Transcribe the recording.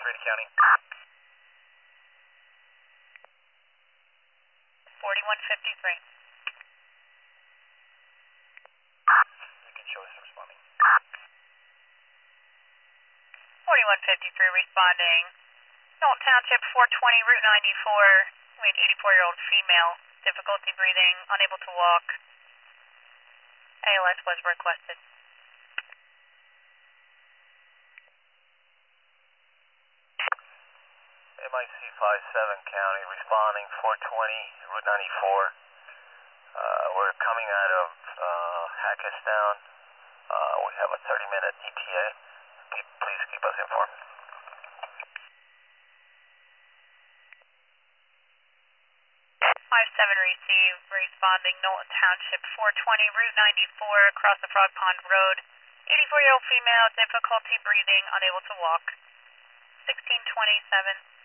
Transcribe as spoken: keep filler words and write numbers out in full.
three to county. forty-one fifty-three. You can show us responding. forty-one fifty-three responding. Knowlton Township, four twenty, Route ninety-four. We had eighty-four-year-old female, difficulty breathing, unable to walk. A L S was requested. M I C five seven County responding, four twenty, Route ninety-four. Uh, we're coming out of uh, Hackettstown. Uh, we have a thirty minute E T A. Keep, please keep us informed. five seven received, responding Knowlton Township, four twenty, Route ninety-four, across the Frog Pond Road. eighty-four-year-old female, difficulty breathing, unable to walk. sixteen twenty-seven.